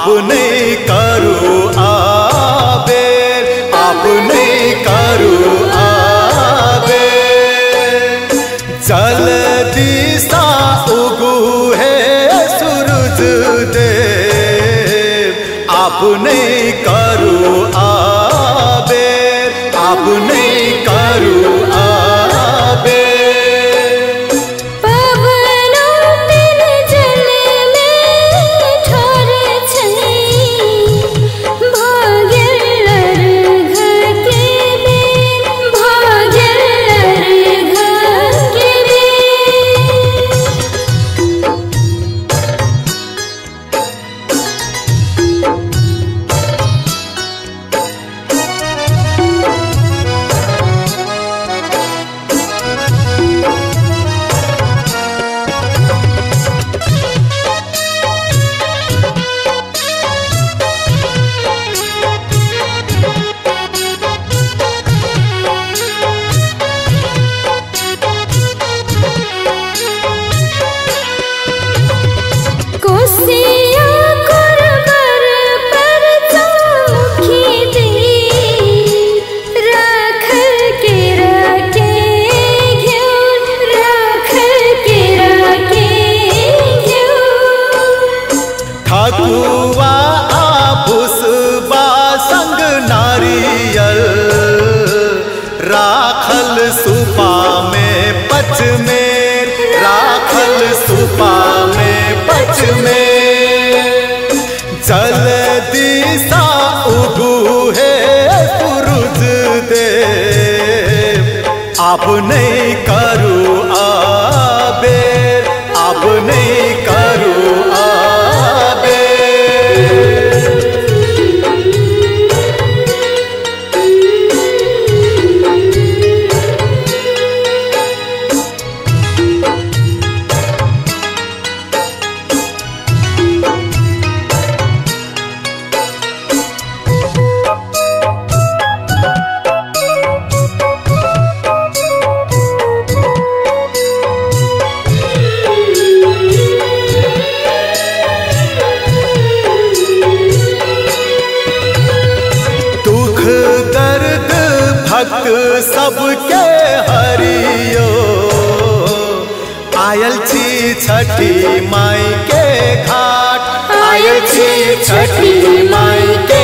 आप नहीं करू आबेर, आप नहीं करू आबेर। जल्दी सा उगू है सूरज देव, आप नहीं करू आबेर, आप नहीं करू आबेर। ठकुआ आभूसबा संग नारियल, राखल सुपा में पचमेर, राखल सुपा में पचमेर। जल्दी सा उगू है सूरज देव, आप नहीं करू आबेर, आप नहीं करू भक्त सबके हरियो, आयल छी छठी माई के घाट, आयल छी छठी माई के